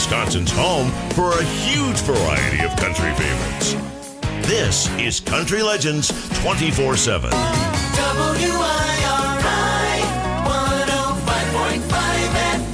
Wisconsin's home for a huge variety of country favorites. This is Country Legends 24/7. WIRI 105.5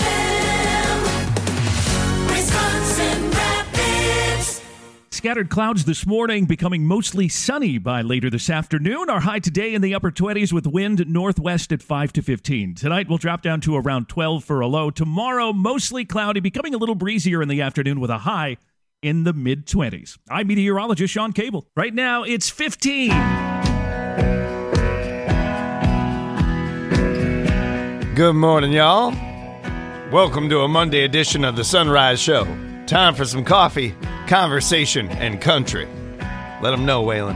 FM, Wisconsin Rapids. Scattered clouds this morning, becoming mostly sunny by later this afternoon. Our high today in the upper 20s with wind northwest at 5 to 15. Tonight we'll drop down to around 12 for a low. Tomorrow, mostly cloudy, becoming a little breezier in the afternoon with a high in the mid-20s. I'm meteorologist Sean Cable. Right now, it's 15. Good morning, y'all. Welcome to a Monday edition of the Sunrise Show. Time for some coffee, conversation, and country. Let them know, Waylon.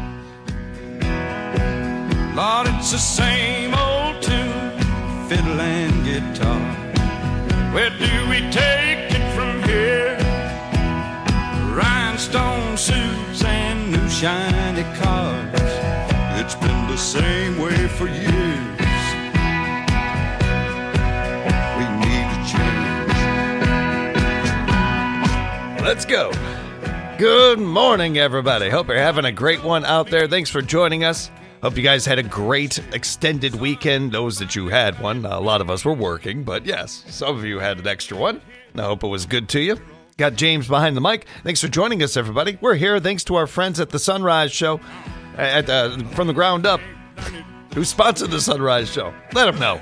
Lord, it's the same old tune, fiddle and guitar. Where do we take it from here? Rhinestone suits and new shiny cars. It's been the same way for years. We need to change. Let's go. Good morning, everybody. Hope you're having a great one out there. Thanks for joining us. Hope you guys had a great extended weekend. Those that you had one. A lot of us were working, but yes, some of you had an extra one. I hope it was good to you. Got James behind the mic. Thanks for joining us, everybody. We're here thanks to our friends at the Sunrise Show, from the ground up, who sponsored the Sunrise Show. Let them know.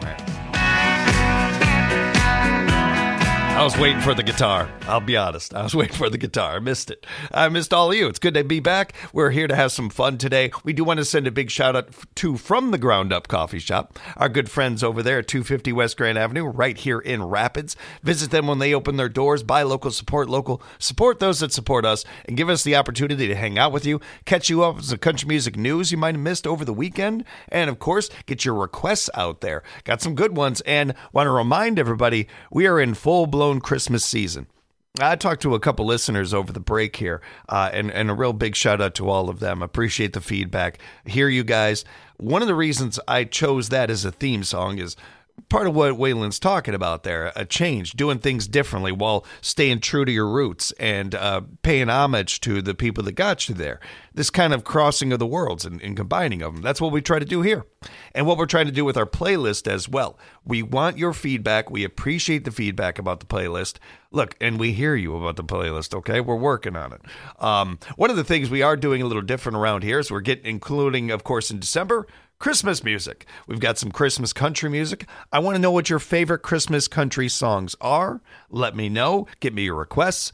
I was waiting for the guitar. I'll be honest. I was waiting for the guitar. I missed it. I missed all of you. It's good to be back. We're here to have some fun today. We do want to send a big shout out to From the Ground Up Coffee Shop, our good friends over there at 250 West Grand Avenue, right here in Rapids. Visit them when they open their doors. Buy local, support those that support us, and give us the opportunity to hang out with you, catch you up with some country music news you might have missed over the weekend, and of course, get your requests out there. Got some good ones, and want to remind everybody, we are in full-blown Christmas season. I talked to a couple listeners over the break here, and a real big shout out to all of them. Appreciate the feedback. Hear you guys. One of the reasons I chose that as a theme song is part of what Waylon's talking about there, a change, doing things differently while staying true to your roots and paying homage to the people that got you there. This kind of crossing of the worlds and combining of them. That's what we try to do here. And what we're trying to do with our playlist as well. We want your feedback. We appreciate the feedback about the playlist. Look, and we hear you about the playlist, okay? We're working on it. One of the things we are doing a little different around here is we're including, of course, in December, Christmas music. We've got some Christmas country music. I want to know what your favorite Christmas country songs are. Let me know. Get me your requests.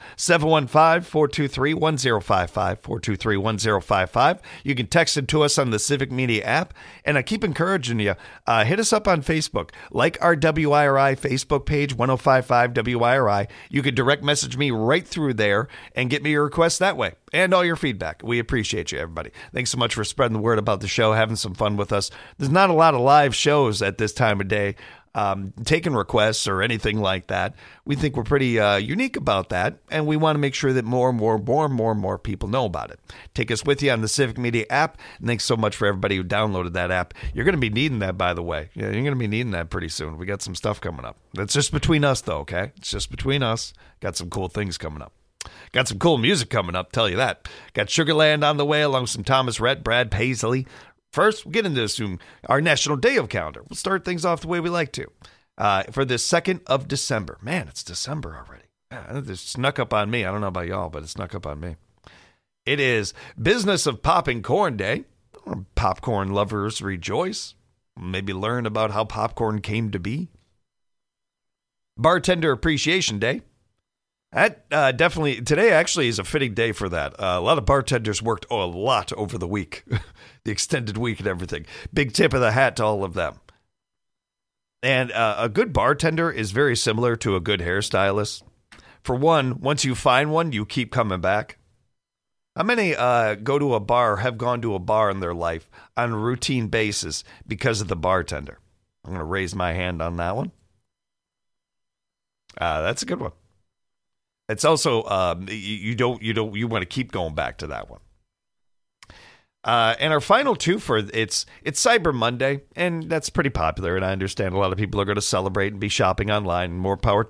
715-423-1055, 423-1055. You can text it to us on the Civic Media app. And I keep encouraging you, hit us up on Facebook. Like our WIRI Facebook page, 1055 WIRI. You can direct message me right through there and get me your requests that way. And all your feedback. We appreciate you, everybody. Thanks so much for spreading the word about the show, having some fun with us. There's not a lot of live shows at this time of day, taking requests or anything like that. We think we're pretty unique about that, and we want to make sure that more people know about it. Take us with you on the Civic Media app, and thanks so much for everybody who downloaded that app. You're going to be needing that, by the way. Yeah, you're going to be needing that pretty soon. We got some stuff coming up. That's just between us, though, okay? It's just between us. Got some cool things coming up. Got some cool music coming up, tell you that. Got Sugarland on the way along with some Thomas Rhett, Brad Paisley. First, we'll get into our National Day of Calendar. We'll start things off the way we like to. For the 2nd of December. Man, it's December already. It snuck up on me. I don't know about y'all, but it snuck up on me. It is Business of Popping Corn Day. Popcorn lovers rejoice. Maybe learn about how popcorn came to be. Bartender Appreciation Day. That definitely, today actually is a fitting day for that. A lot of bartenders worked a lot over the week, the extended week and everything. Big tip of the hat to all of them. And a good bartender is very similar to a good hairstylist. For one, once you find one, you keep coming back. How many go to a bar, have gone to a bar in their life on a routine basis because of the bartender? I'm going to raise my hand on that one. That's a good one. It's also you want to keep going back to that one. And our final two for it's Cyber Monday, and that's pretty popular. And I understand a lot of people are going to celebrate and be shopping online. And more power to you.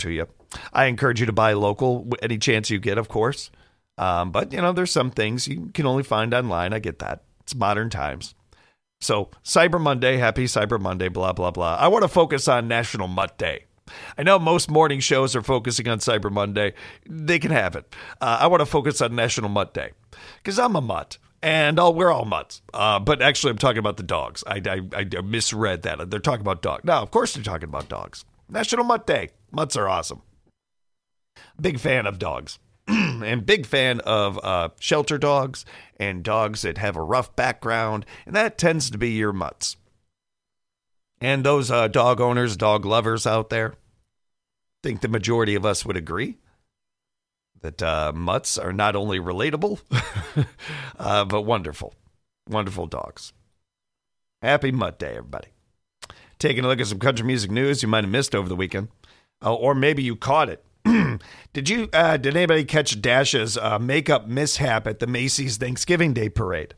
I encourage you to buy local any chance you get, of course. But, there's some things you can only find online. I get that. It's modern times. So Cyber Monday, happy Cyber Monday, blah, blah, blah. I want to focus on National Mutt Day. I know most morning shows are focusing on Cyber Monday. They can have it. I want to focus on National Mutt Day because I'm a mutt. And we're all mutts. But actually, I'm talking about the dogs. I misread that. They're talking about dogs. No, of course they're talking about dogs. National Mutt Day. Mutts are awesome. Big fan of dogs. And big fan of shelter dogs and dogs that have a rough background. And that tends to be your mutts. And those dog owners, dog lovers out there, I think the majority of us would agree that mutts are not only relatable, but wonderful. Wonderful dogs. Happy Mutt Day, everybody. Taking a look at some country music news you might have missed over the weekend. Or maybe you caught it. Did anybody catch Dash's makeup mishap at the Macy's Thanksgiving Day Parade?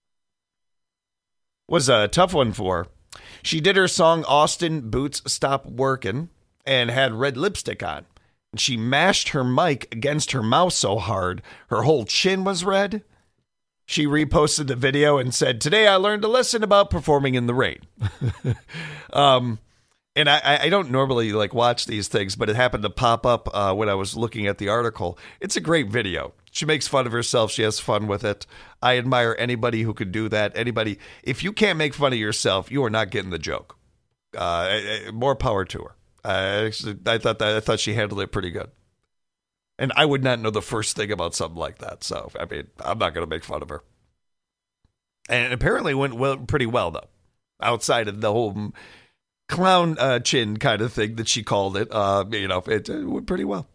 Was a tough one for her. She did her song Austin Boots Stop Workin' and had red lipstick on. She mashed her mic against her mouth so hard, her whole chin was red. She reposted the video and said, "Today I learned a lesson about performing in the rain." And I don't normally watch these things, but it happened to pop up when I was looking at the article. It's a great video. She makes fun of herself. She has fun with it. I admire anybody who could do that. Anybody, if you can't make fun of yourself, you are not getting the joke. More power to her. I thought she handled it pretty good. And I would not know the first thing about something like that. So, I mean, I'm not going to make fun of her. And it apparently went pretty well, though. Outside of the whole clown chin kind of thing that she called it, it went pretty well.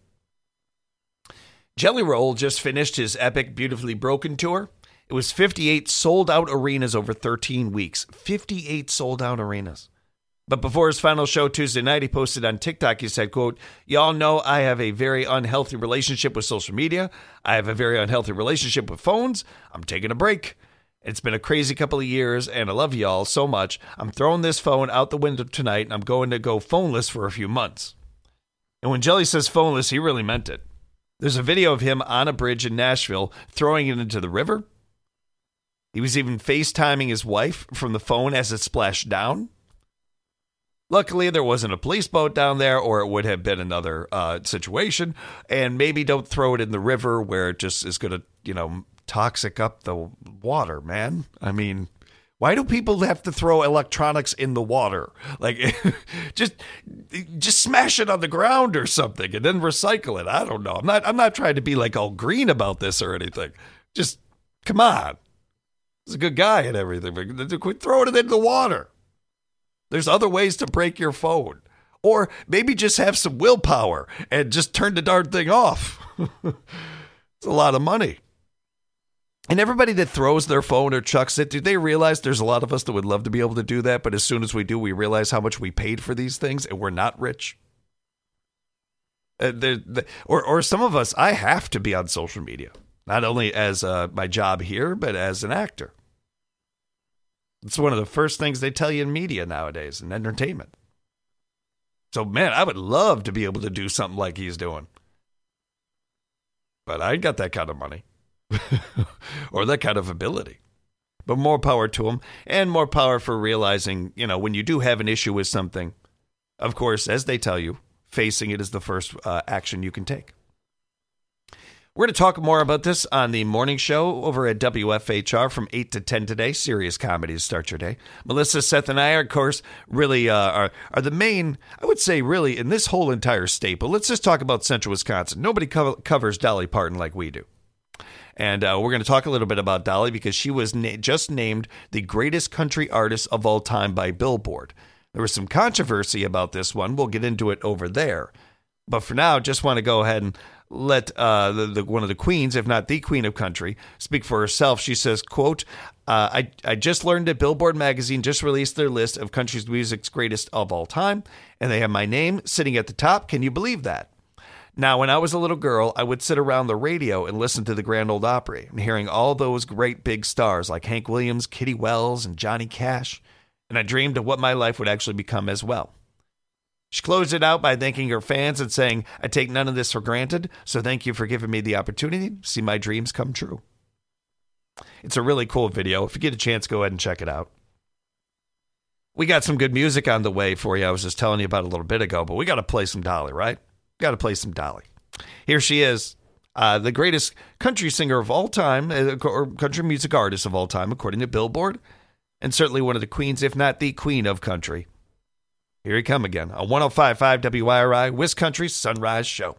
Jelly Roll just finished his epic Beautifully Broken tour. It was 58 sold-out arenas over 13 weeks. 58 sold-out arenas. But before his final show Tuesday night, he posted on TikTok, he said, quote, "Y'all know I have a very unhealthy relationship with social media. I have a very unhealthy relationship with phones. I'm taking a break. It's been a crazy couple of years, and I love y'all so much. I'm throwing this phone out the window tonight, and I'm going to go phoneless for a few months." And when Jelly says phoneless, he really meant it. There's a video of him on a bridge in Nashville throwing it into the river. He was even FaceTiming his wife from the phone as it splashed down. Luckily, there wasn't a police boat down there, or it would have been another situation. And maybe don't throw it in the river where it just is going to, toxic up the water, man. I mean, why do people have to throw electronics in the water? Just smash it on the ground or something and then recycle it. I don't know. I'm not trying to be all green about this or anything. Just come on. He's a good guy and everything. But quit throwing it into the water. There's other ways to break your phone. Or maybe just have some willpower and just turn the darn thing off. It's a lot of money. And everybody that throws their phone or chucks it, do they realize there's a lot of us that would love to be able to do that, but as soon as we do, we realize how much we paid for these things and we're not rich? Or some of us, I have to be on social media, not only as my job here, but as an actor. It's one of the first things they tell you in media nowadays, in entertainment. So, man, I would love to be able to do something like he's doing. But I ain't got that kind of money. Or that kind of ability. But more power to him, and more power for realizing, when you do have an issue with something, of course, as they tell you, facing it is the first action you can take. We're going to talk more about this on the morning show over at WFHR from 8 to 10 today. Serious comedy to start your day. Melissa, Seth, and I, of course, really are the main, I would say, really, in this whole entire state. But let's just talk about Central Wisconsin. Nobody covers Dolly Parton like we do. And we're going to talk a little bit about Dolly because she was just named the greatest country artist of all time by Billboard. There was some controversy about this one. We'll get into it over there. But for now, just want to go ahead and let one of the queens, if not the queen of country, speak for herself. She says, quote, I just learned that Billboard magazine just released their list of country music's greatest of all time, and they have my name sitting at the top. Can you believe that? Now, when I was a little girl, I would sit around the radio and listen to the Grand Ole Opry and hearing all those great big stars like Hank Williams, Kitty Wells, and Johnny Cash. And I dreamed of what my life would actually become as well. She closed it out by thanking her fans and saying, "I take none of this for granted, so thank you for giving me the opportunity to see my dreams come true." It's a really cool video. If you get a chance, go ahead and check it out. We got some good music on the way for you. I was just telling you about a little bit ago, but we got to play some Dolly, right? Got to play some Dolly. Here she is, the greatest country singer of all time, or country music artist of all time, according to Billboard, and certainly one of the queens, if not the queen of country. Here he come again on 105.5 WIRI, Wisconsin's Sunrise Show.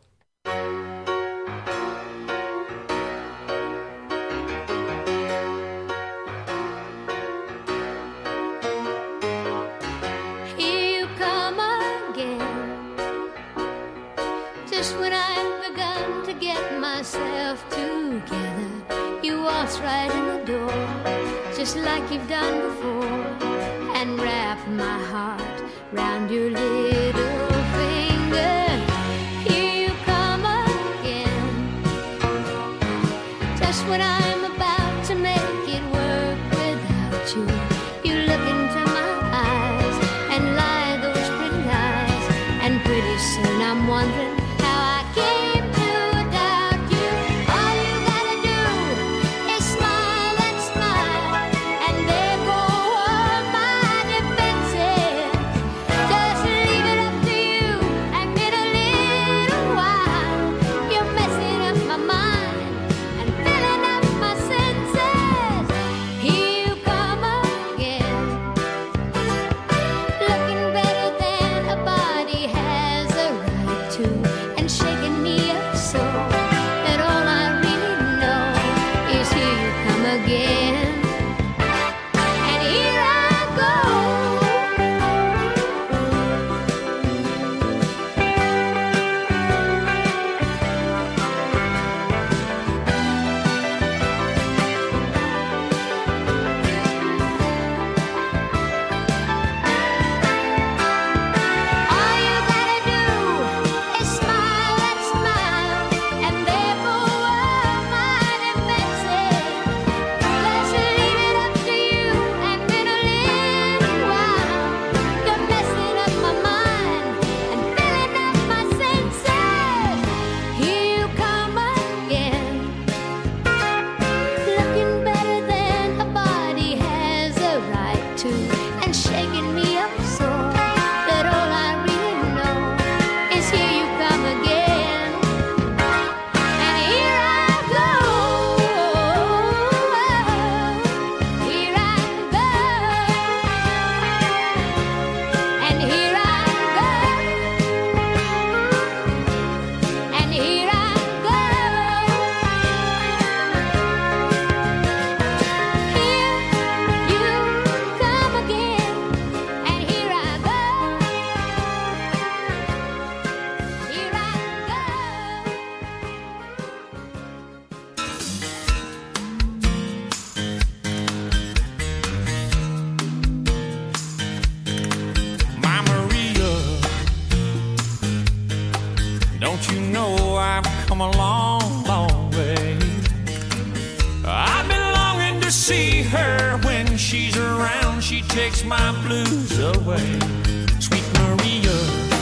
Here you come again, just when I've begun to get myself together. You waltz right in the door, just like you've done before, and wrap my heart round your little finger. Here you come again, just when I'm about to make it work without you. You look into my eyes and lie those pretty lies, and pretty soon I'm wondering how I came to doubt you. All you gotta do is smile and smile, and there go all my defenses. Just leave it up to you, and in a little while you're messing up my mind and filling up my senses. Here you come again, looking better than a body has a right to, and shaking me up so that all I really know is here you come again, and here I go. All you gotta do is smile and smile, and there go all my defenses. Let's leave it up to you, and in a little while you're messing up my mind and filling up my senses. Here you come again, looking better than a body has a right to, and shaking me up so that all I really know is here you come again, and here I go, here I go, and here I go, and here I go. Here you come again, and here I go, here I My Maria, don't you know I've come a long, long way? I've been longing to see her. When she's around, she takes my blues away. Sweet Maria,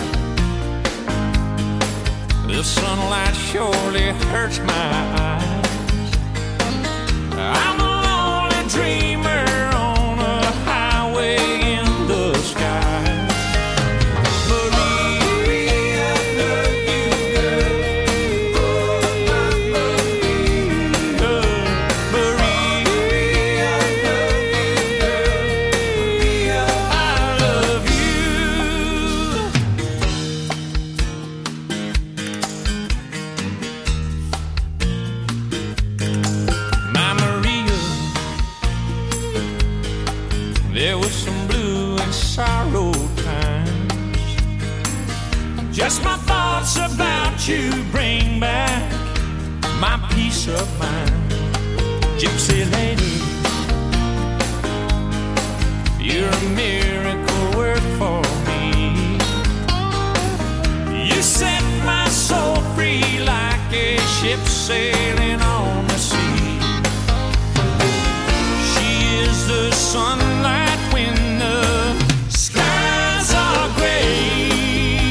the sunlight surely hurts my eyes. I'm a lonely dreamer on a highway in the sky. Maria, love you, girl. Maria, love you, girl. I love you. My Maria, there was some blue and sorrow times. Just my thoughts about you bring back my peace of mind. Gypsy lady, you're a miracle work for me. You set my soul free like a ship sailing on the sea. She is the sunlight when the skies are gray.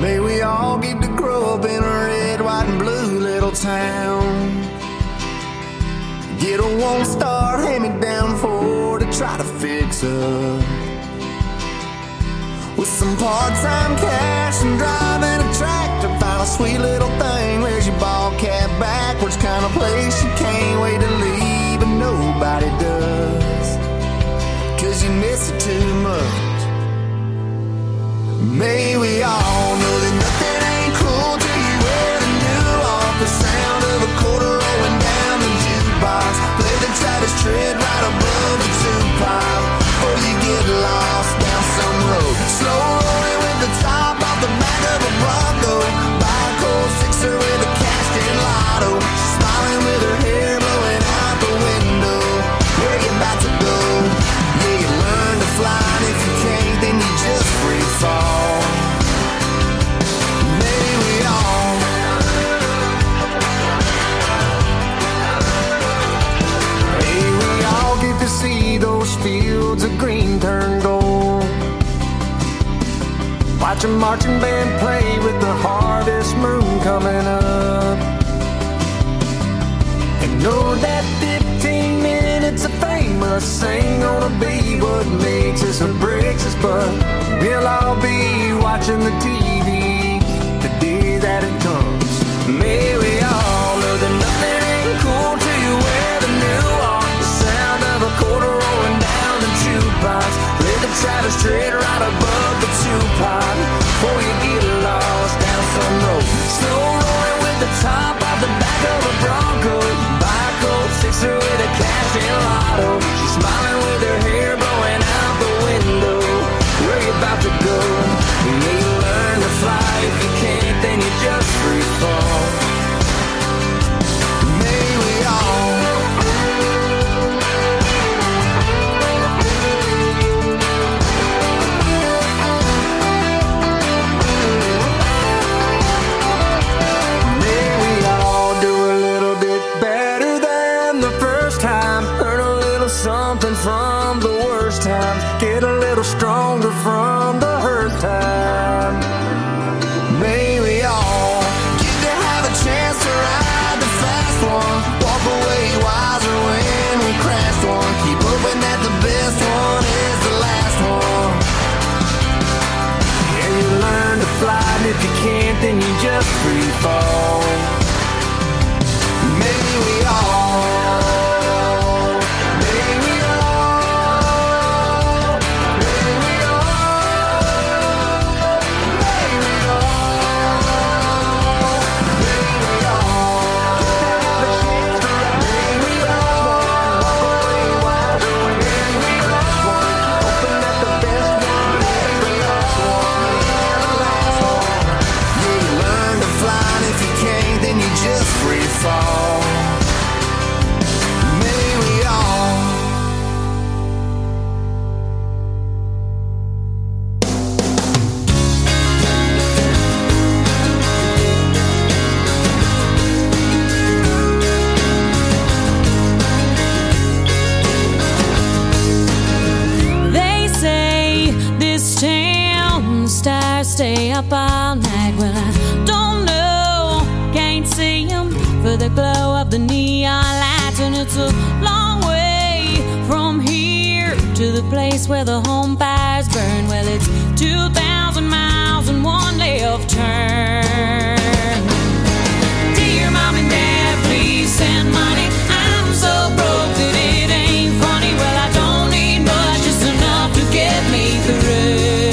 May we all get to grow up in a red, white, and blue little town. Get a one-star hand-me-down Ford to try to fix up. With some part-time cash and driving a tractor, find a sweet little thing. Where's your ball cap backwards? Kind of place you can't wait to leave, but nobody does, 'cause you miss it too much. May we all know that nothing ain't cool till you wear the new off. The sound of a quarter rolling down the jukebox. Play the Travis Tritt right above the two-pile, or you get lost down some road. Slow rolling with the top off the back of a Bronco. Buy a cold sixer with a cashed-in lotto. She's smiling with her hair blowing out the window. Where you about to go? Yeah, you learn to fly, and if you can't, then you just free fall. May we all get to see those fields of green turn gold. Watch a marching band play with the harvest moon coming up. And know that 15 minutes of fame must ain't gonna be what makes us or breaks us, but we'll all be watching the TV the day that it comes. May we all know that nothing ain't cool till you wear the new off. The sound of a quarter rolling down the jukebox. Play the Travis Tritt right above the two-pot, before you get lost down some road. Slow rolling with the top off the back of a Bronco. Buy a cold sixer with a cash-in lotto. She's smiling with her hair blowing out the window. Where you about to go? May you learn to fly. If you can't, then you just free fall. May we all something from the worst times, get a little stronger from the hurt time. May we all get to have a chance to ride the fast one, walk away wiser when we crashed one, keep hoping that the best one is the last one. Yeah, you learn to fly, and if you can't, then you just free fall. May we all fall. May we all They say this town stars stay up all night. Well, I don't know, can't see them for the glow of the neon lights, and it's a long way from here to the place where the home fires burn. Well, it's 2,000 miles and one left turn. Dear Mom and Dad, please send money. I'm so broke that it ain't funny. Well, I don't need much, just enough to get me through.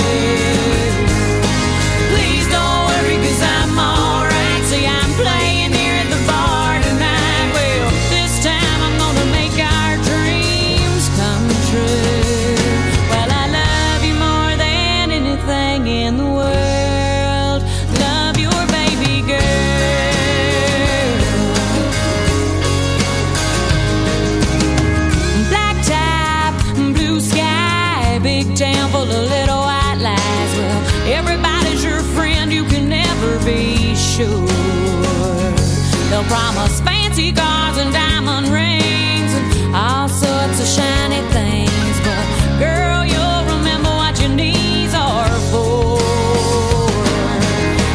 Please don't worry, 'cause I'm alright. See, I'm playing here at the bar tonight. Well, this time I'm gonna make our dreams come true. Well, I love you more than anything in the world. Love your baby girl. Black top, blue sky, big town full of little white lies. Well, everybody's your friend, you can never be sure. They'll promise fancy cars and diamond rings and all sorts of shiny things, but girl, you'll remember what your knees are for.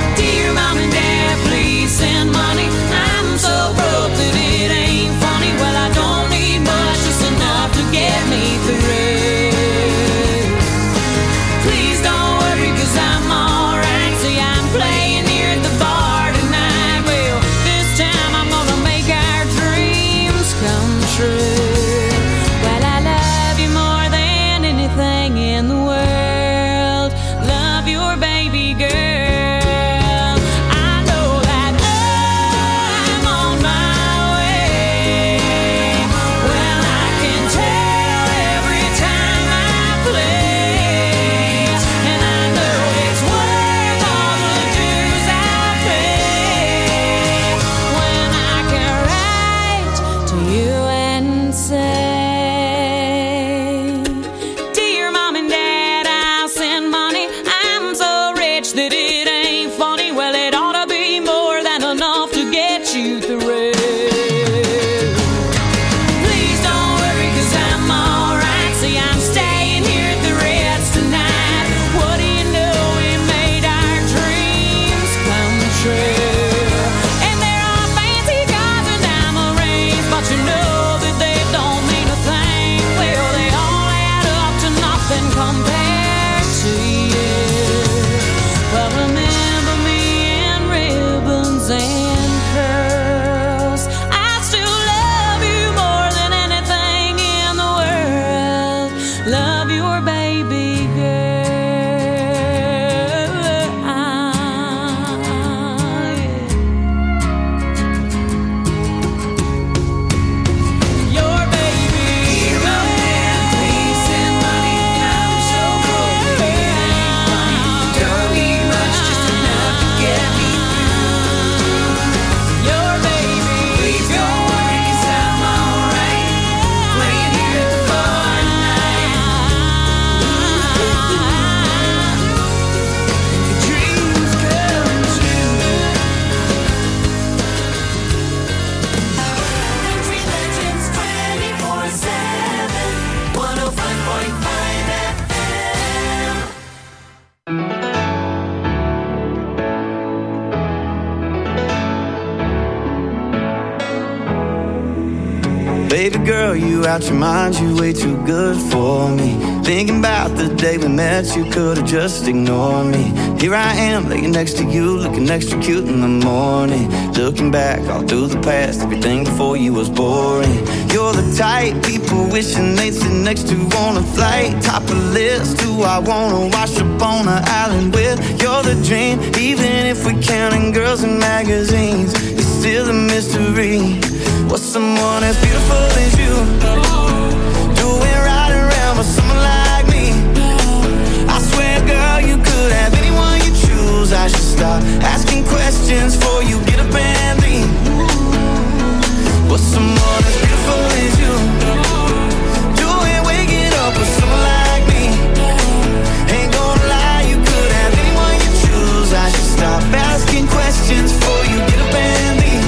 Baby girl, you out your mind, you way too good for me. Thinking about the day we met, you could've just ignored me. Here I am, laying next to you, looking extra cute in the morning. Looking back all through the past, everything before you was boring. You're the type people wishing they'd sit next to on a flight. Top of the list, who I wanna wash up on an island with. You're the dream, even if we're counting girls in magazines. It's still a mystery. What's someone as beautiful as you doing right around with someone like me? I swear, girl, you could have anyone you choose. I should stop asking questions before you get up and leave. What's someone as beautiful as you doing waking up with someone like me? Ain't gonna lie, you could have anyone you choose. I should stop asking questions before you get up and leave.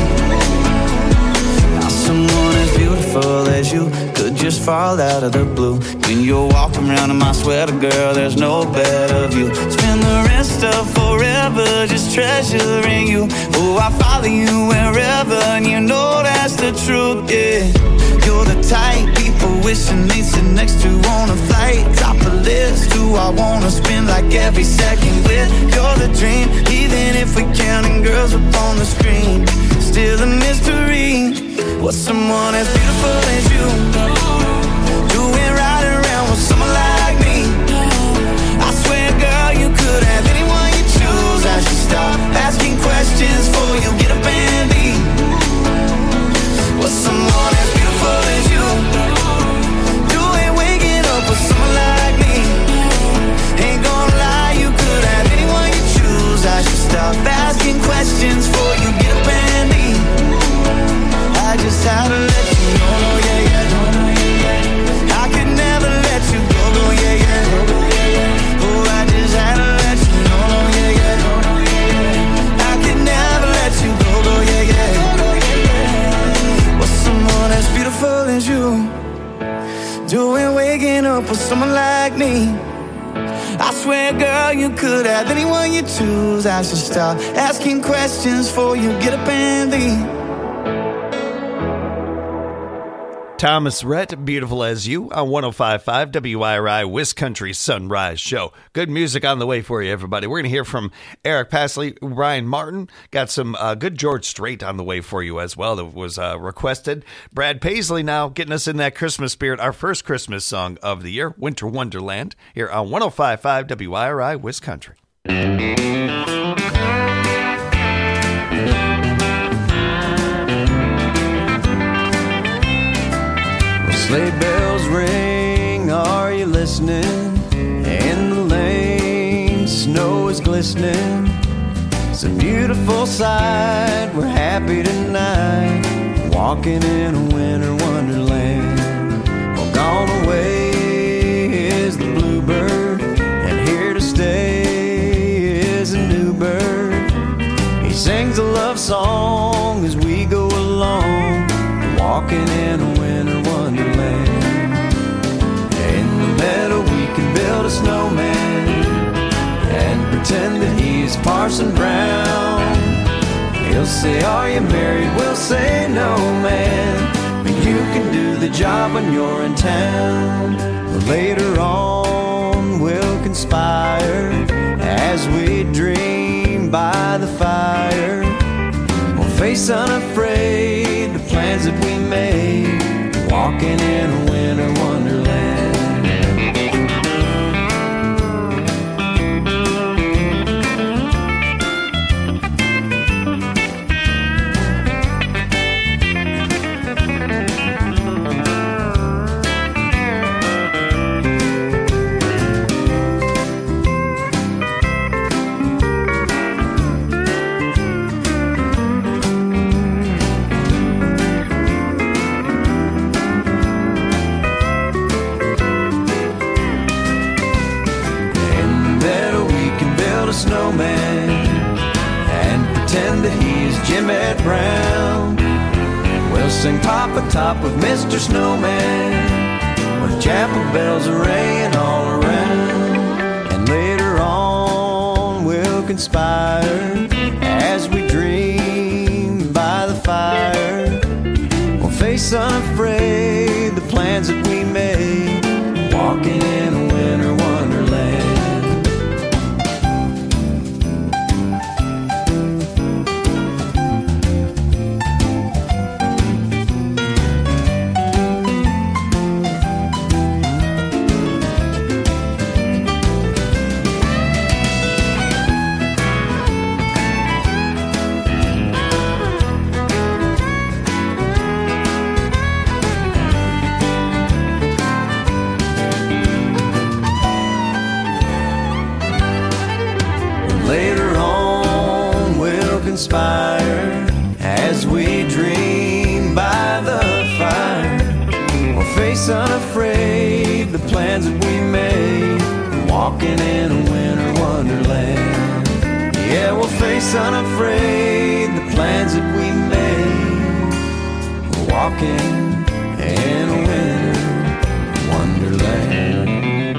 Someone as beautiful as you could just fall out of the blue. When you're walking around in my sweater, girl, there's no better view. Spend the rest of forever just treasuring you. Oh, I follow you wherever, and you know that's the truth, yeah. You're the type people wishing they'd sit next to on a flight. Top a list, who I wanna spend like every second with. You're the dream, even if we're counting girls up on the screen. Still a mystery. What's someone as beautiful as you doing right around with someone like me? I swear, girl, you could have anyone you choose. I should stop asking questions before you get up and leave. What's someone as beautiful as you doing waking up with someone like me? Ain't gonna lie, you could have anyone you choose. I should stop asking questions before you get up and leave. I just had to let you know, yeah, yeah. I could never let you go, yeah, yeah. Oh, I just had to let you know, yeah, yeah. I could never let you go, yeah, yeah. What's someone as beautiful as you doing waking up with someone like me? I swear, girl, you could have anyone you choose. I should stop asking questions before you get up and leave. Thomas Rhett, Beautiful as You, on 105.5 WIRI Wiscountry Sunrise Show. Good music on the way for you, everybody. We're going to hear from Eric Pasley, Ryan Martin. Got some good George Strait on the way for you as well that was requested. Brad Paisley now getting us in that Christmas spirit. Our first Christmas song of the year, Winter Wonderland, here on 105.5 WIRI Wiscountry. Sleigh bells ring, are you listening? In the lane, snow is glistening. It's a beautiful sight, we're happy tonight, walking in a winter wonderland. Well, gone away is the bluebird, and here to stay is a new bird. He sings a love song as we go along, walking in a winter wonderland. In the meadow we can build a snowman and pretend that he's Parson Brown. He'll say, are you married? We'll say, no, man, but you can do the job when you're in town. But later on we'll conspire as we dream by the fire. We'll face unafraid the plans that we made, walking in a winter wonderland. Snowman and pretend that he's Jim Ed Brown. We'll sing Pop Atop with Mr. Snowman with chapel bells ringing all around. And later on we'll conspire as we dream by the fire. We'll face unafraid plans that we made, walking in a winter wonderland. Later on we'll conspire as we dream by the fire. We'll face unafraid the plans that we made, walking in a winter wonderland. Yeah, we'll face unafraid the plans that we made, walking in a winter wonderland.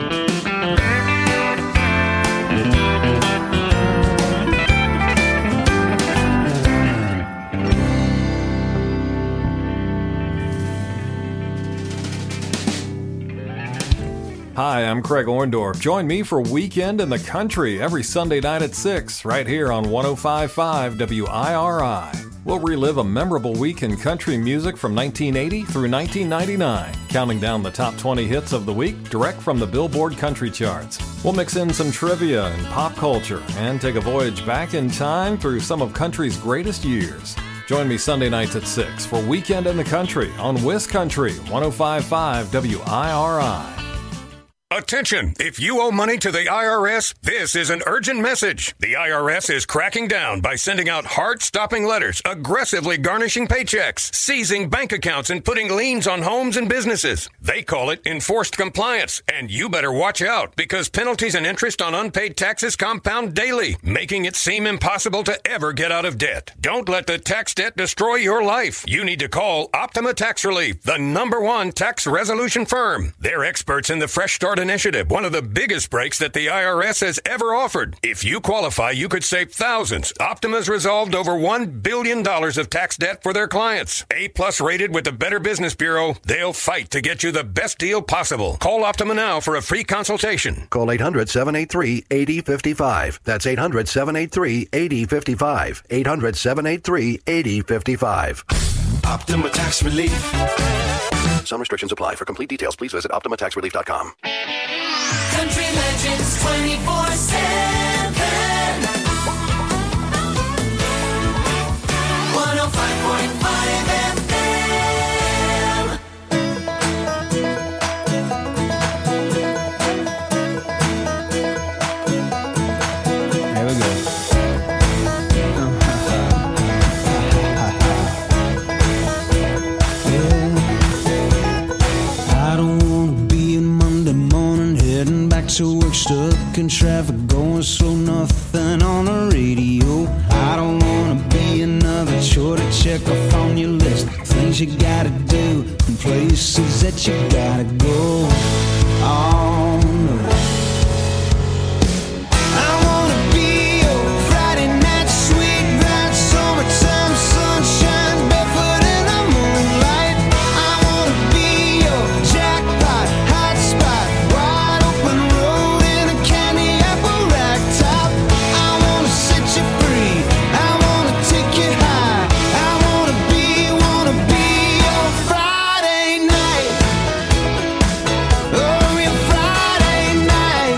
Hi, I'm Craig Orndorff. Join me for Weekend in the Country every Sunday night at 6, right here on 105.5 WIRI. We'll relive a memorable week in country music from 1980 through 1999, counting down the top 20 hits of the week direct from the Billboard Country Charts. We'll mix in some trivia and pop culture and take a voyage back in time through some of country's greatest years. Join me Sunday nights at 6 for Weekend in the Country on WisCountry 105.5 WIRI. Attention! If you owe money to the IRS, this is an urgent message. The IRS is cracking down by sending out heart-stopping letters, aggressively garnishing paychecks, seizing bank accounts, and putting liens on homes and businesses. They call it enforced compliance, and you better watch out because penalties and interest on unpaid taxes compound daily, making it seem impossible to ever get out of debt. Don't let the tax debt destroy your life. You need to call Optima Tax Relief, the #1 tax resolution firm. They're experts in the Fresh Start Initiative, one of the biggest breaks that the IRS has ever offered. If you qualify, you could save thousands. Optima's resolved over $1 billion of tax debt for their clients. A+ rated with the Better Business Bureau, they'll fight to get you the best deal possible. Call Optima now for a free consultation. Call 800-783-8055. That's 800-783-8055. 800-783-8055. Optima Tax Relief. Some restrictions apply. For complete details, please visit OptimaTaxRelief.com. Country Legends 24/7. 105.5 FM. There we go. I don't wanna be a Monday morning heading back to work, stuck in traffic, going slow, nothing on the radio. I don't wanna be another chore to check off on your list, things you gotta do and places that you gotta go. Oh no. I wanna be your Friday night sweet bright summertime sunshine, barefoot in the moonlight. I wanna be your jackpot hotspot, wide open road in a candy apple rack top. I wanna set you free, I wanna take you high. I wanna be your Friday night. Oh, your Friday night.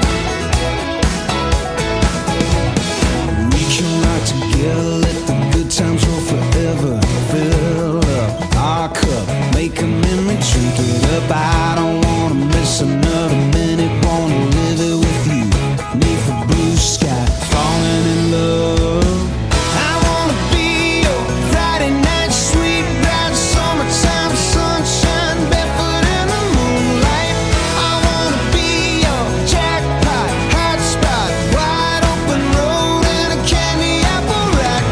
We can rock together, let the good times roll forever. Fill up our cup, make a memory, drink it up. I don't wanna miss another minute, wanna live it with you. Neath the blue sky, falling in love. I wanna be your Friday night sweet bright summertime sunshine, barefoot in the moonlight. I wanna be your jackpot hotspot, wide open road in a candy apple rack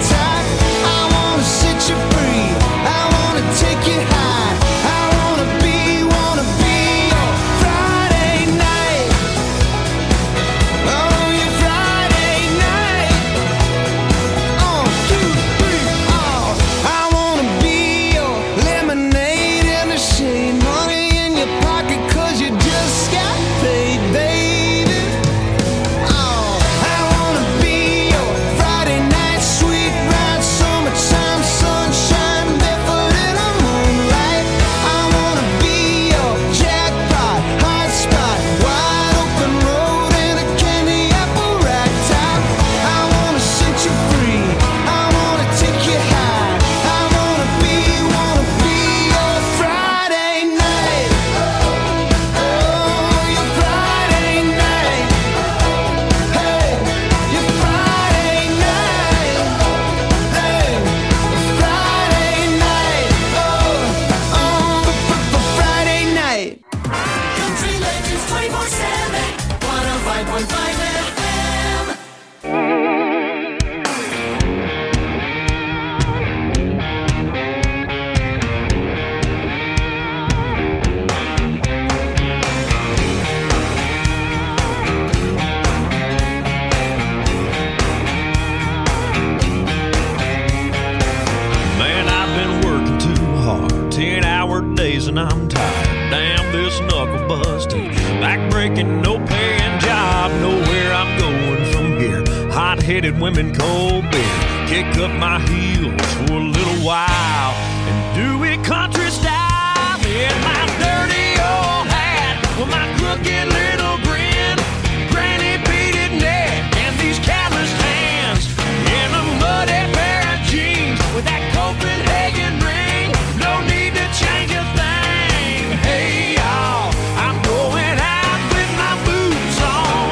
I'm tired. Damn this knuckle busting, back breaking, no paying job. Know where I'm going from here. Hot-headed women, cold beer. Kick up my heels for a little while and do it country style. In my dirty old hat with my crooked little grin, granny beaded neck and these calloused hands, in a muddy pair of jeans with that Copenhagen ring. No need to change a thing. Hey y'all, I'm going out with my boots on.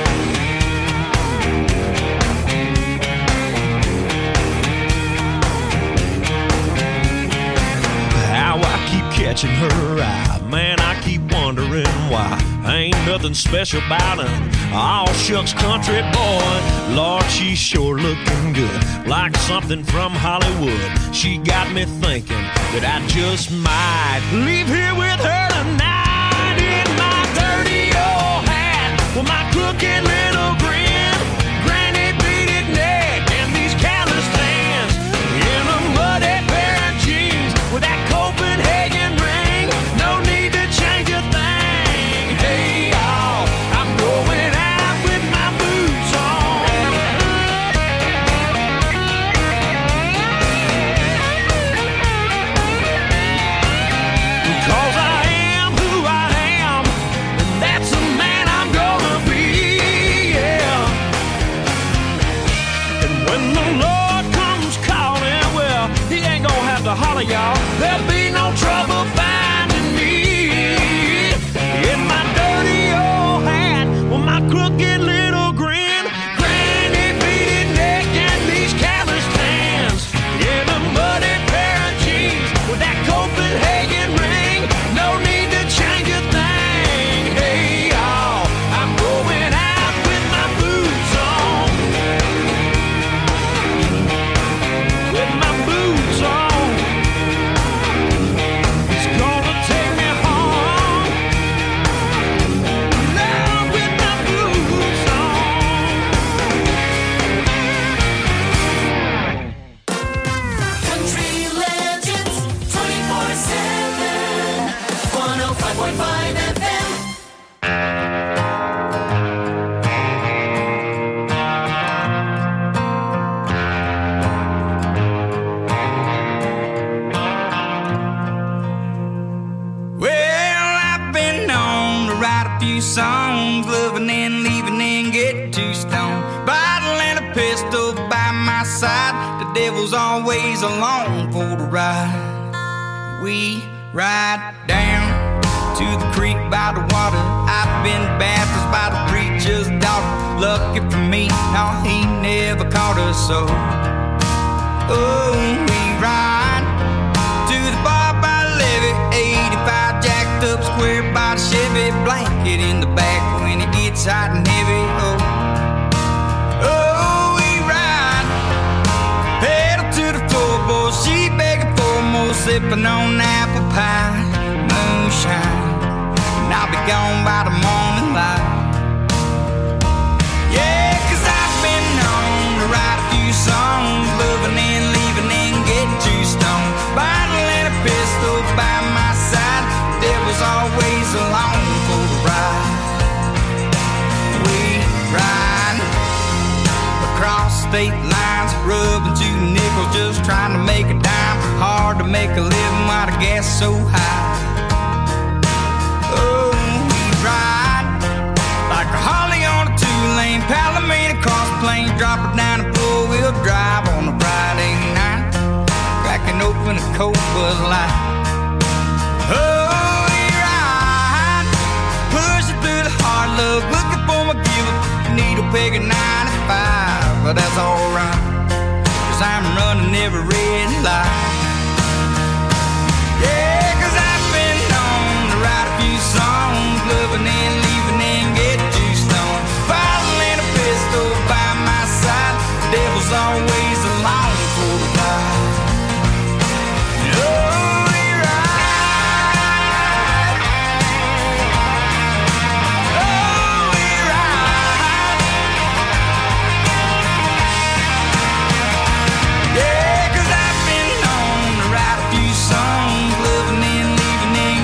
How I keep catching her eye, man, I keep wondering why. Ain't nothing special about her. All shucks country boy. Lord, she's sure looking good, like something from Hollywood. She got me thinking that I just might leave here with her tonight. In my dirty old hat with my crooked little grin, granny beaded neck and these calloused hands, in a muddy pair of jeans with that Copenhagen ring. No need to change a thing. Hey y'all, I'm going out with my boots on. 'Cause I am who I am, and that's the man I'm gonna be, yeah. And when the Lord comes calling, well, he ain't gonna have to holler, y'all. There'll be no trouble finding me. In my dirty old hat with my crooked little grin, granny beaded neck and these calloused hands, in a muddy pair of jeans with that Copenhagen ring. No need to change a thing. Hey y'all, I'm going out with my boots on. With my boots on. It's gonna take me home. Now with my boots on. Country Legends 24/7. 105.5 FM. Well, I've been known to write a few songs, loving and leaving and get too stoned. Bottle and a pistol by my side, the devil's always along for the ride. We ride down to the creek by the water. I've been baptized by the preacher's daughter. Lucky for me, no, he never caught us so. Oh, we ride to the bar by the levee, 85 jacked up square by the Chevy, blanket in the back when it gets hot and heavy. Oh, we ride, pedal to the floorboard, she begging for more, sipping on apple pie, moonshine, and I'll be gone by the morning light. Yeah, 'cause I've been known to write a few songs, loving and leaving and get too stoned. Bottle and a pistol by my side, devil's always along for the ride. We ride across state lines, rubbing 2 nickels, just trying to make a dime. Hard to make a living while the gas is so high. Oh, we ride like a Harley on a 2-lane, Palomino cross plains, drop it down a 4-wheel drive on a Friday night, cracking open a cold Bud Light. Oh, we ride, pushing through the hard luck, looking for my give-up needle peg at 95, but that's alright, 'cause I'm running every red light. Yeah, 'cause I've been known to write a few songs, loving and leaving and get too stoned. Bottle and a pistol by my side, the devil's always along for the ride. Oh, we ride. Oh, we ride. Yeah, 'cause I've been known to write a few songs, loving and leaving and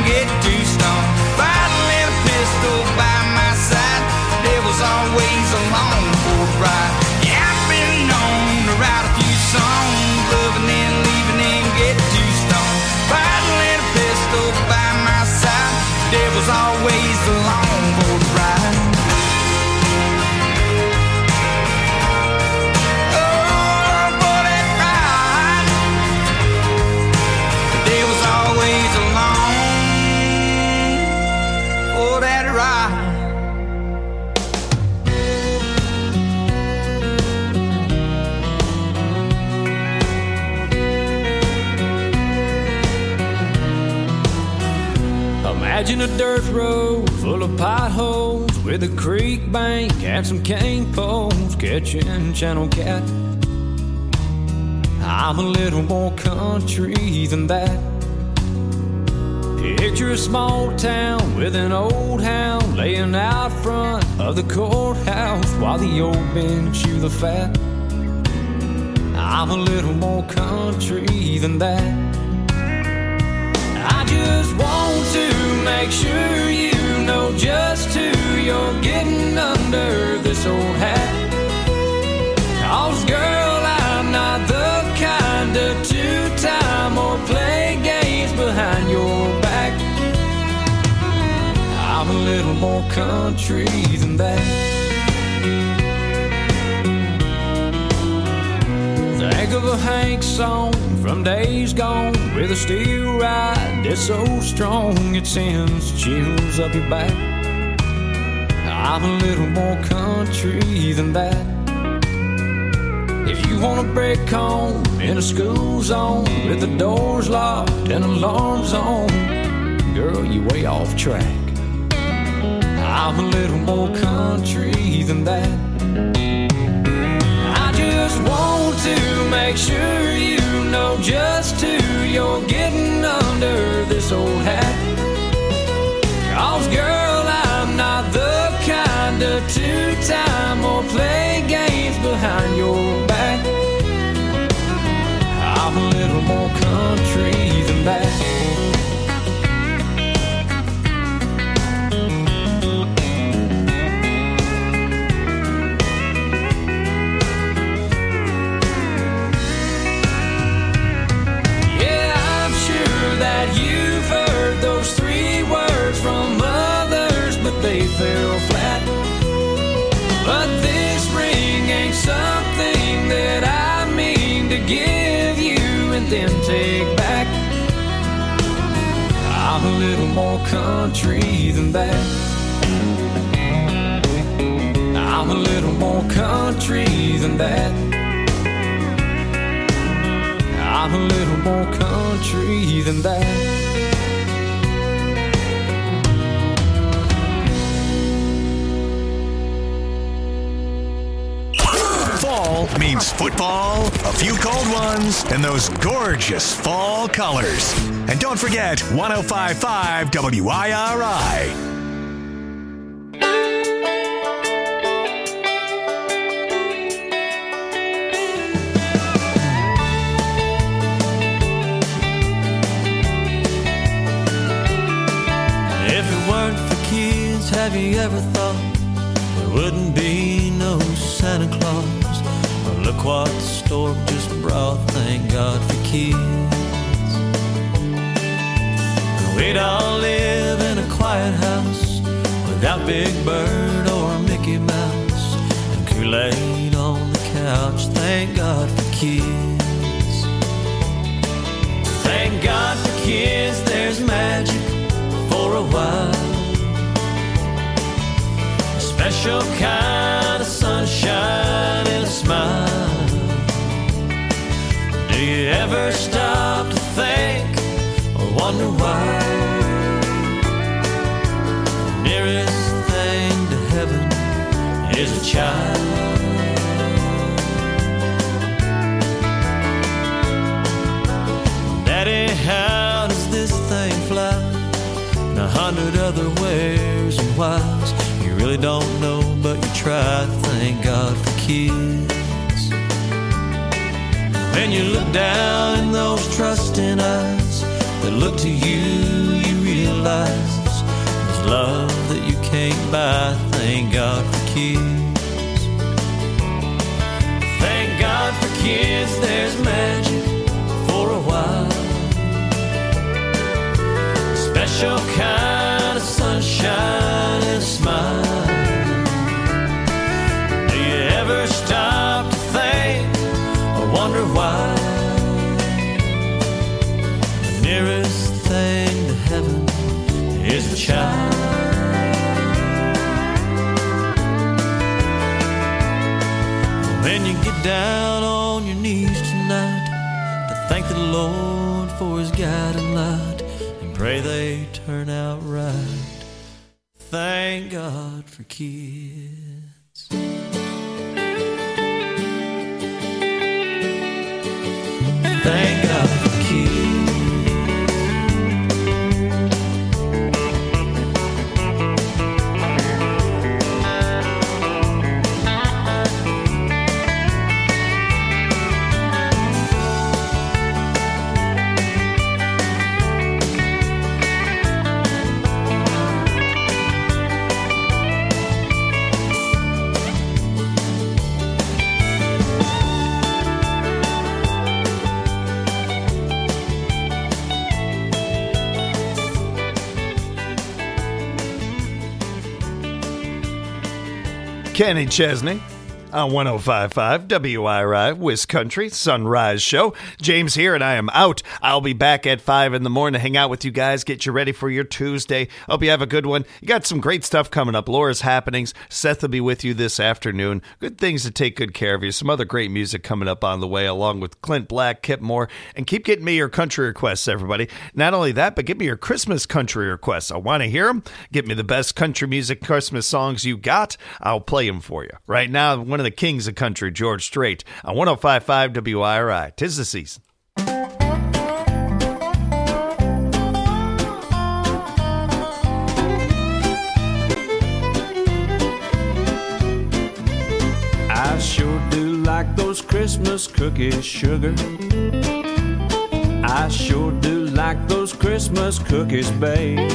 Imagine a dirt road full of potholes with a creek bank and some cane poles catching channel cat. I'm a little more country than that. Picture a small town with an old hound laying out front of the courthouse while the old men chew the fat. I'm a little more country than that. I just want to make sure you know just who you're getting under this old hat. 'Cause girl, I'm not the kind to two-time or play games behind your back. I'm a little more country than that. Think of a Hank song from days gone with a steel ride that's so strong it sends chills up your back. I'm a little more country than that. If you want a break home in a school zone with the doors locked and alarms on, girl, you way off track. I'm a little more country than that. I just want to make sure you know just who you're getting under this old hat. 'Cause girl, I'm not the kind to two-time or play games behind your back. I'm a little more country than that. You've heard those 3 words from others, but they fell flat. But this ring ain't something that I mean to give you and then take back. I'm a little more country than that. I'm a little more country than that. I'm a little more country than that. Fall means football, a few cold ones, and those gorgeous fall colors. And don't forget 105.5 WIRI. Have you ever thought there wouldn't be no Santa Claus? Well, look what the storm just brought, thank God for kids. We'd all live in a quiet house without Big Bird or Mickey Mouse and Kool-Aid on the couch, thank God for kids. Thank God for kids, there's magic for a while. Special kind of sunshine and a smile. Do you ever stop to think or wonder why? The nearest thing to heaven is a child. Daddy, how does this thing fly? In 100 other ways and whys. Really don't know, but you try. Thank God for kids. When you look down in those trusting eyes that look to you, you realize there's love that you can't buy. Thank God for kids. Thank God for kids, there's magic for a while. Special kind of sunshine and a smile. Ever stop to think or wonder why? The nearest thing to heaven is a child. When you get down on your knees tonight to thank the Lord for his guiding light and Pray they turn out right. Thank God for kids. Thank God for kids. Kenny Chesney on 105.5 WIRI, Wiscountry Sunrise Show. James here, and I am out. I'll be back at 5 in the morning to hang out with you guys, get you ready for your Tuesday. Hope you have a good one. You got some great stuff coming up. Laura's Happenings. Seth will be with you this afternoon. Good things to take good care of you. Some other great music coming up on the way, along with Clint Black, Kip Moore. And keep getting me your country requests, everybody. Not only that, but give me your Christmas country requests. I want to hear them. Get me the best country music Christmas songs you got. I'll play them for you. Right now, one of the kings of country, George Strait, on 105.5 WIRI. 'Tis the season. I sure do like those Christmas cookies, sugar. I sure do like those Christmas cookies, babe.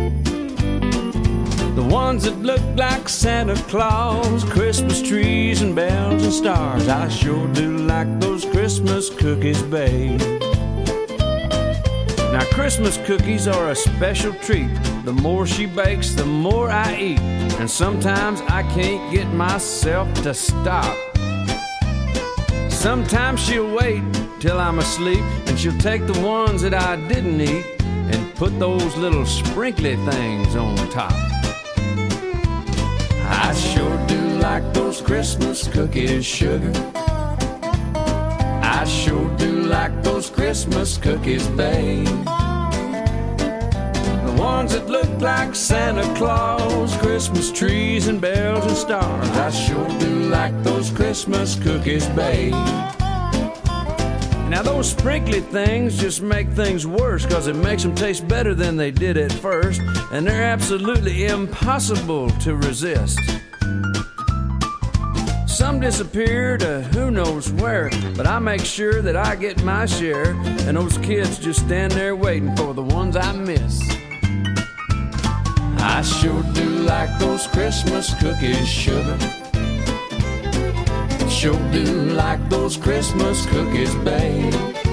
The ones that look like Santa Claus, Christmas trees and bells and stars. I sure do like those Christmas cookies, babe. Now Christmas cookies are a special treat. The more she bakes, the more I eat. And sometimes I can't get myself to stop. Sometimes she'll wait till I'm asleep, and she'll take the ones that I didn't eat and put those little sprinkly things on top. I sure do like those Christmas cookies, sugar. I sure do like those Christmas cookies, babe. The ones that look like Santa Claus, Christmas trees and bells and stars. I sure do like those Christmas cookies, babe. Now those sprinkly things just make things worse, 'cause it makes them taste better than they did at first, and they're absolutely impossible to resist. Some disappear to who knows where, but I make sure that I get my share, and those kids just stand there waiting for the ones I miss. I sure do like those Christmas cookies, sugar. Sure do like those Christmas cookies, babe.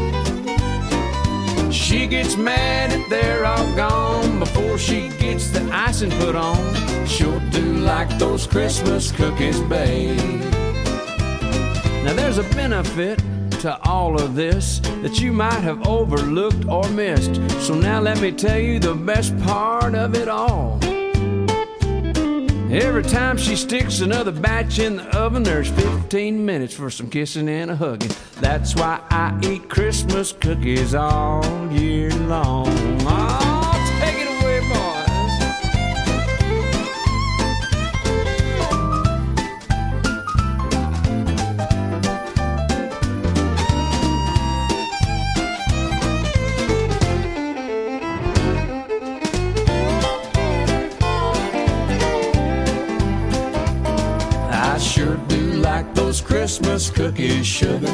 She gets mad if they're all gone before she gets the icing put on. Sure do like those Christmas cookies, babe. Now there's a benefit to all of this that you might have overlooked or missed. So now let me tell you the best part of it all. Every time she sticks another batch in the oven, there's 15 minutes for some kissing and a hugging. That's why I eat Christmas cookies all year long. Oh, take it away, boys. I sure do like those Christmas cookies, sugar.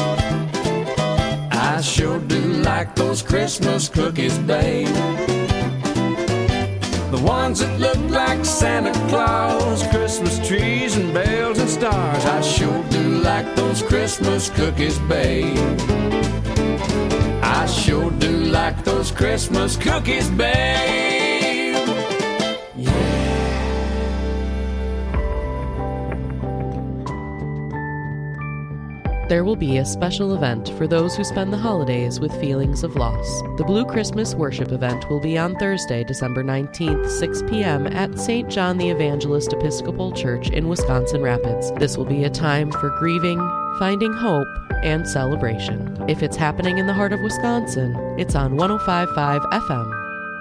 I sure do like those Christmas cookies, babe. The ones that look like Santa Claus, Christmas trees and bells and stars. I sure do like those Christmas cookies, babe. I sure do like those Christmas cookies, babe. There will be a special event for those who spend the holidays with feelings of loss. The Blue Christmas Worship event will be on Thursday, December 19th, 6 p.m. at St. John the Evangelist Episcopal Church in Wisconsin Rapids. This will be a time for grieving, finding hope, and celebration. If it's happening in the heart of Wisconsin, it's on 105.5 FM.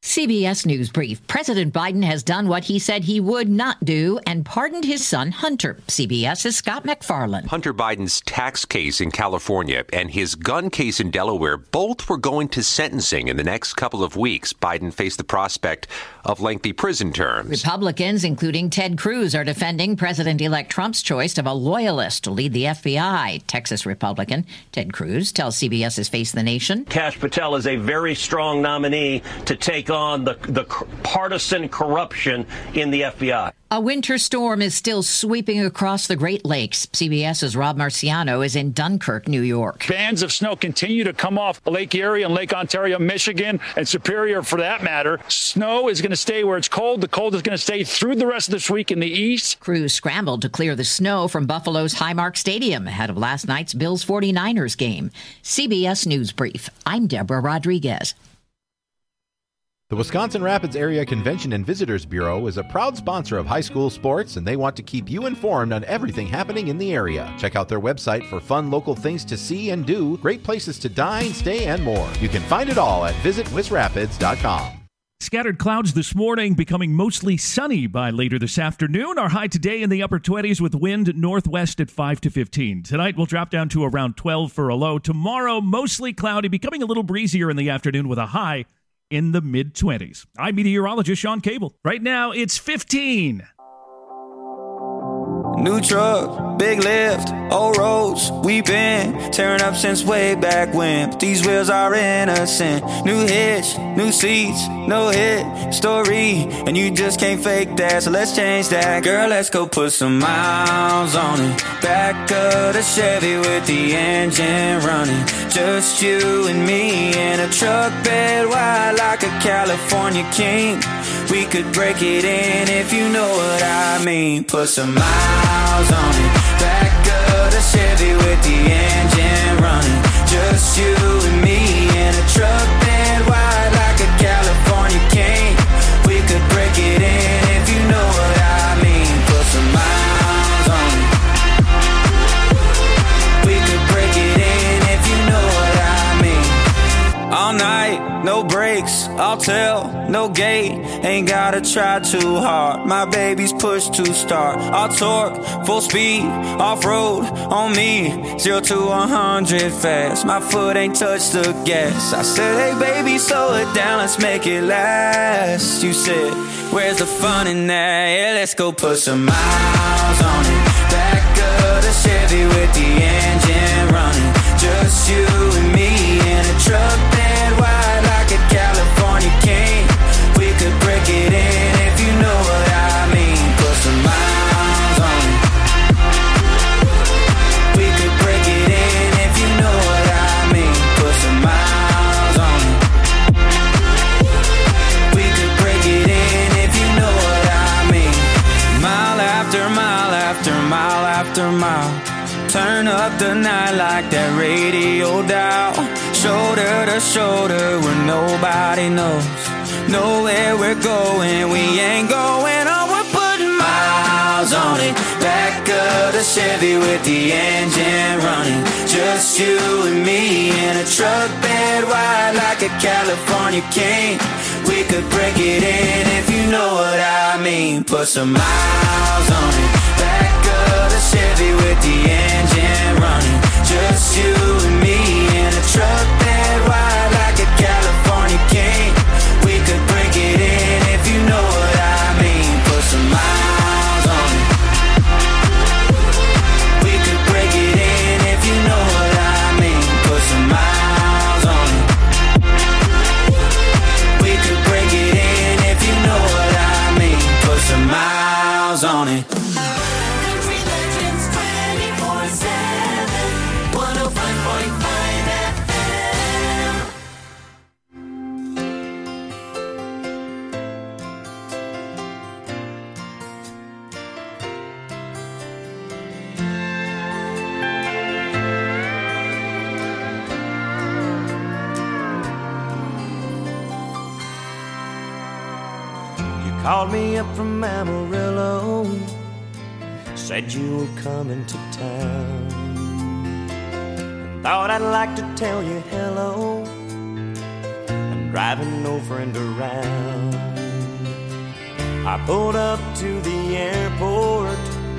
CBS News Brief. President Biden has done what he said he would not do and pardoned his son, Hunter. CBS's Scott McFarland. Hunter Biden's tax case in California and his gun case in Delaware both were going to sentencing in the next couple of weeks. Biden faced the prospect of lengthy prison terms. Republicans, including Ted Cruz, are defending President-elect Trump's choice of a loyalist to lead the FBI. Texas Republican Ted Cruz tells CBS's Face the Nation. Kash Patel is a very strong nominee to take on the partisan corruption in the FBI. A winter storm is still sweeping across the Great Lakes. CBS's Rob Marciano is in Dunkirk, New York. Bands of snow continue to come off Lake Erie and Lake Ontario, Michigan, and Superior for that matter. Snow is going to stay where it's cold. The cold is going to stay through the rest of this week in the east. Crews scrambled to clear the snow from Buffalo's Highmark Stadium ahead of last night's Bills 49ers game. CBS News Brief. I'm Deborah Rodriguez. The Wisconsin Rapids Area Convention and Visitors Bureau is a proud sponsor of high school sports, and they want to keep you informed on everything happening in the area. Check out their website for fun local things to see and do, great places to dine, stay, and more. You can find it all at visitwisrapids.com. Scattered clouds this morning, becoming mostly sunny by later this afternoon. Our high today in the upper 20s with wind northwest at 5 to 15. Tonight we'll drop down to around 12 for a low. Tomorrow, mostly cloudy, becoming a little breezier in the afternoon with a high in the mid-20s. I'm meteorologist Sean Cable. Right now, it's 15. New truck, big lift, old roads, we been tearing up since way back when. But these wheels are innocent. New hitch, new seats, no hit story, and you just can't fake that, so let's change that. Girl, let's go put some miles on it. Back of the Chevy with the engine running. Just you and me in a truck bed wide like a California king. We could break it in if you know what I mean. Put some miles on it. Back of the Chevy with the engine running. Just you and me in a truck bed wide like a California king. We could break it in if you know what I mean. Put some miles on it. We could break it in if you know what I mean. All night, no brakes, I'll tell, no gate. Ain't gotta try too hard. My baby's push to start. I'll torque, full speed, off-road on me. 0 to 100 fast. My foot ain't touched the gas. I said, hey baby, slow it down, let's make it last. You said, where's the fun in that? Yeah, let's go put some miles on it. Back of the Chevy with the engine running. Just you and me in a truck bed wide like a California king. We could break it in if you know what I mean. Put some miles on it. We could break it in if you know what I mean. Put some miles on it. We could break it in if you know what I mean. Mile after mile after mile after mile. Turn up the night like that radio dial. Shoulder to shoulder where nobody knows. Know where we're going, we ain't going on. We're putting miles on it. Back of the Chevy with the engine running. Just you and me in a truck bed wide like a California king. We could break it in if you know what I mean. Put some miles on it. Back of the Chevy with the engine running. Just you and me in a truck bed wide like a California king. We could break it in if you know what I mean. Put some miles on it. We could break it in if you know what I mean. Put some miles on it. We could break it in if you know what I mean. Put some miles on it. Country Legends 24/7, 105.5 FM. Called me up from Amarillo, said you were coming to town. Thought I'd like to tell you hello. I driving no friend around. I pulled up to the airport,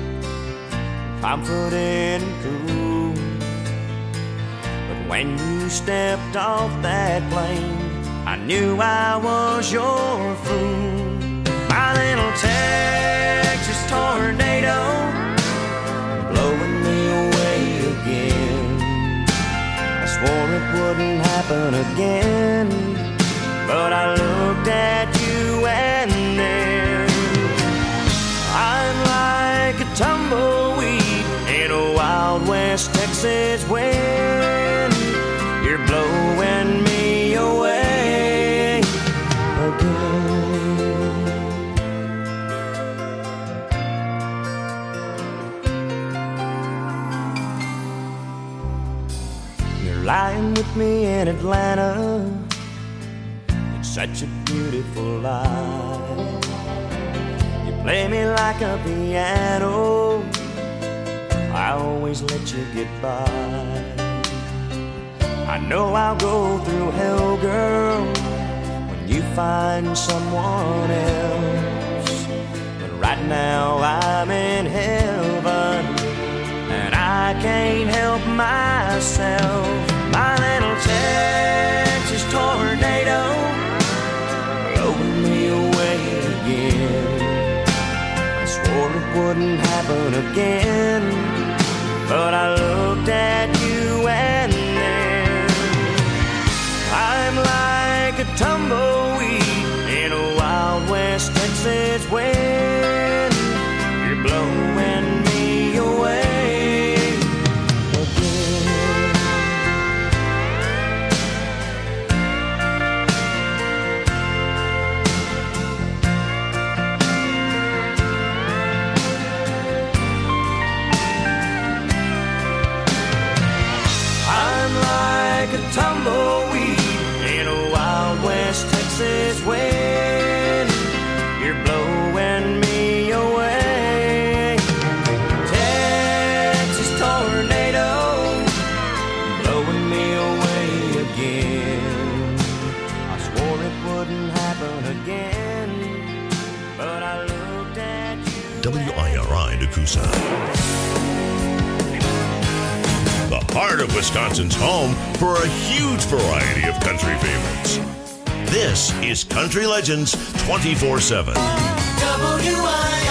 confident and cool. But when you stepped off that plane, I knew I was your fool. My little Texas tornado, blowing me away again. I swore it wouldn't happen again, but I looked at you and then I'm like a tumbleweed in a Wild West Texas wind. You're blowing me away again. You're lying with me in Atlanta. It's such a beautiful life. You play me like a piano. I always let you get by. I know I'll go through hell, girl, when you find someone else. But right now I'm in heaven, and I can't help myself. My little Texas tornado, blowing me away again. I swore it wouldn't happen again, but I looked at you and then I'm like a tumbleweed in a Wild West Texas wind. You're blowing me away again. I'm like a tumbleweed in a Wild West Texas wind. You're blowing me away. Texas tornado, blowing me away again. I swore it wouldn't happen again, but I looked at you. WIRI Nakusa. The heart of Wisconsin's home for a huge variety of country favorites. This is Country Legends 24/7. WIRI.